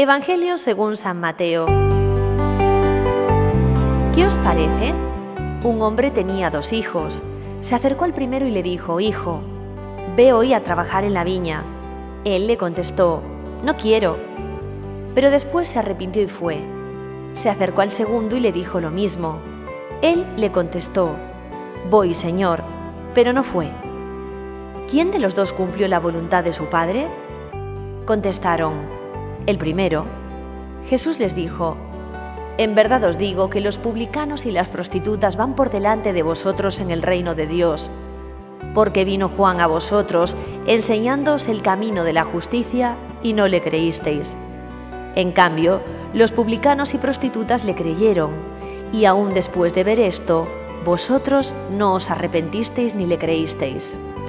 Evangelio según San Mateo. ¿Qué os parece? Un hombre tenía 2 hijos. Se acercó al primero y le dijo: «Hijo, ve hoy a trabajar en la viña». Él le contestó: «No quiero». Pero después se arrepintió y fue. Se acercó al segundo y le dijo lo mismo. Él le contestó: «Voy, Señor», pero no fue. ¿Quién de los 2 cumplió la voluntad de su padre? Contestaron: «El primero». Jesús les dijo: «En verdad os digo que los publicanos y las prostitutas van por delante de vosotros en el reino de Dios, porque vino Juan a vosotros enseñándoos el camino de la justicia y no le creísteis. En cambio, los publicanos y prostitutas le creyeron, y aún después de ver esto, vosotros no os arrepentisteis ni le creísteis».